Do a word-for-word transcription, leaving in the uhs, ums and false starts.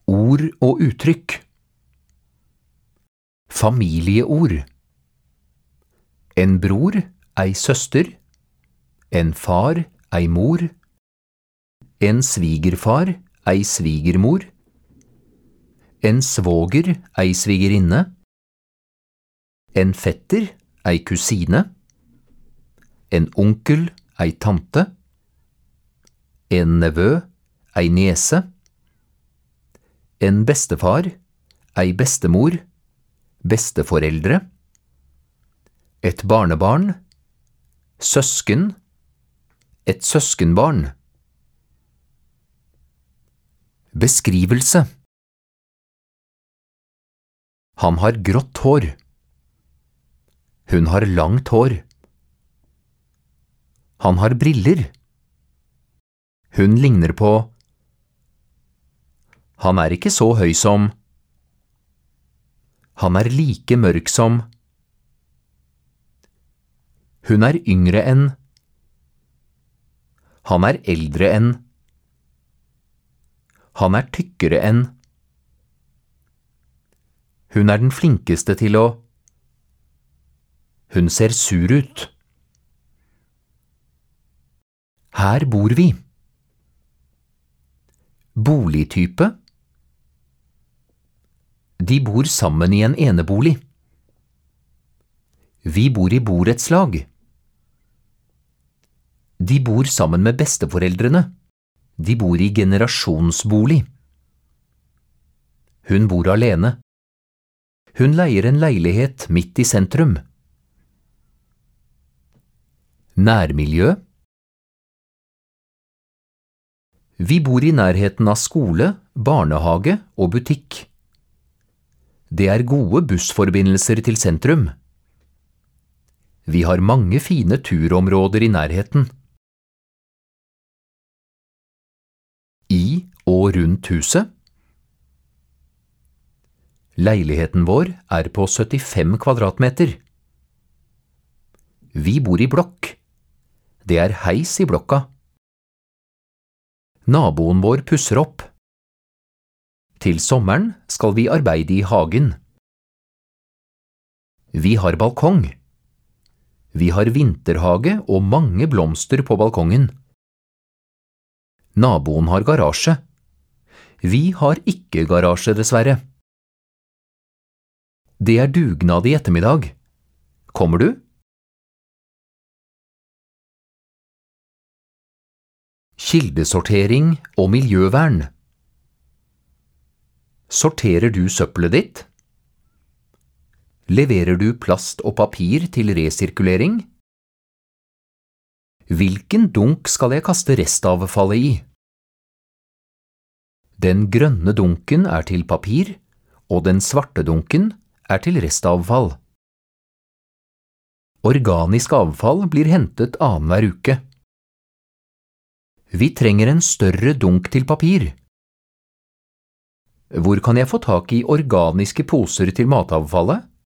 Ord og uttrykk. Familieord. En bror, ei søster. En far, ei mor. En svigerfar, ei svigermor. En svoger, ei svigerinne. En fetter, ei kusine. En onkel, ei tante. En nevø, ei niese. En bestefar, ei bestemor, besteforeldre. Et barnebarn, søsken, et søskenbarn. Beskrivelse. Han har grått hår. Hun har langt hår. Han har briller. Hun ligner på. Han er ikke så høy som. Han er like mørk som. Hun er yngre enn. Han er eldre enn. Han er tykkere enn. Hun er den flinkeste til å. Hun ser sur ut. Her bor vi. Boligtype. De bor sammen i en enebolig. Vi bor i borettslag. De bor sammen med besteforeldrene. De bor i generasjonsbolig. Hun bor alene. Hun leier en leilighet midt i sentrum. Nærmiljø. Vi bor i nærheten av skole, barnehage og butikk. Det er gode bussforbindelser til sentrum. Vi har mange fine turområder i nærheten. I og rundt huset. Leiligheten vår er på syttifem kvadratmeter. Vi bor i blokk. Det er heis i blokka. Naboen vår pusser opp. Til sommeren skal vi arbeide i hagen. Vi har balkong. Vi har vinterhage og mange blomster på balkongen. Naboen har garasje. Vi har ikke garasje, dessverre. Det er dugnad i ettermiddag. Kommer du? Kildesortering og miljøvern. Sorterer du søppelet ditt? Leverer du plast og papir til resirkulering? Hvilken dunk skal jeg kaste restavfallet i? Den grønne dunken er til papir, og den svarte dunken er til restavfall. Organisk avfall blir hentet annenhver uke. Vi trenger en større dunk til papir. Hvor kan jeg få tak i organiske poser til matavfallet?